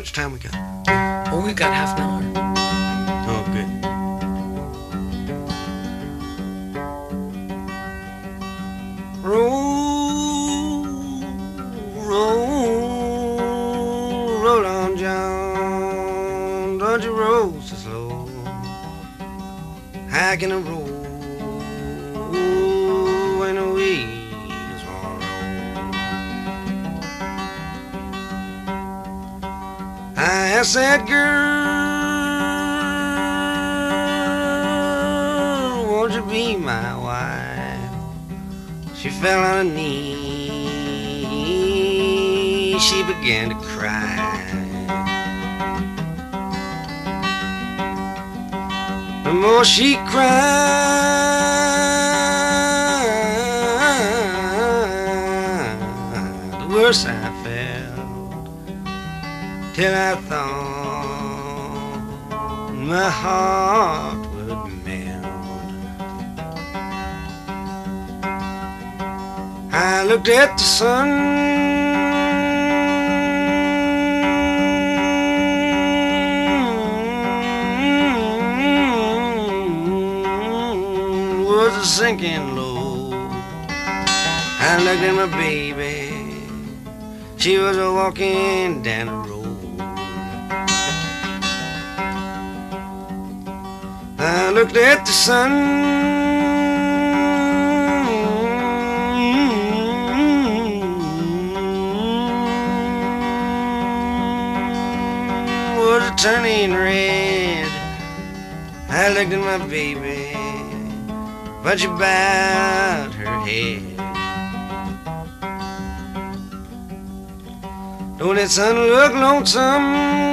much time we got? Oh, we got half an hour. Oh, good. Roll, roll, roll on, John. Don't you roll so slow. How can I roll when the wheels won't roll? I asked that girl, won't you be my wife? She fell on her knees, she began to cry. The more she cried, the worse I felt, till I thought my heart would melt. I looked at the sun, was a sinking low. I looked at my baby, she was a walking down the road. I looked at the sun, turning red. I looked at my baby, but she bowed her head. Don't that sun look lonesome?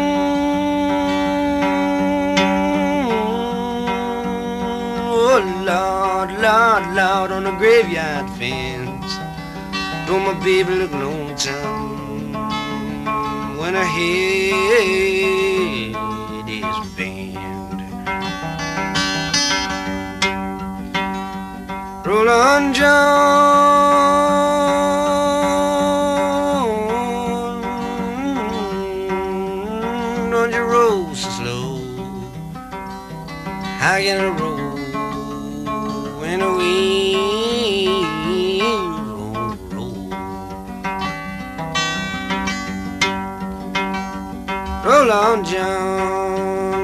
Oh Lord, Lord, Lord, on the graveyard fence. Don't my baby look lonesome when her head is bent? Roll on, John, don't you roll so slow. How can I roll when the wheels won't roll? Roll on, John,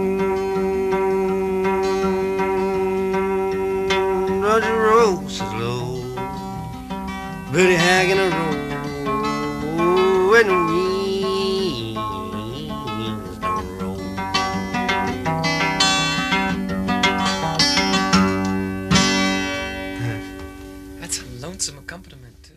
don't you roll so slow. Buddy, how can I roll when the wheels don't roll? That's a lonesome accompaniment, too.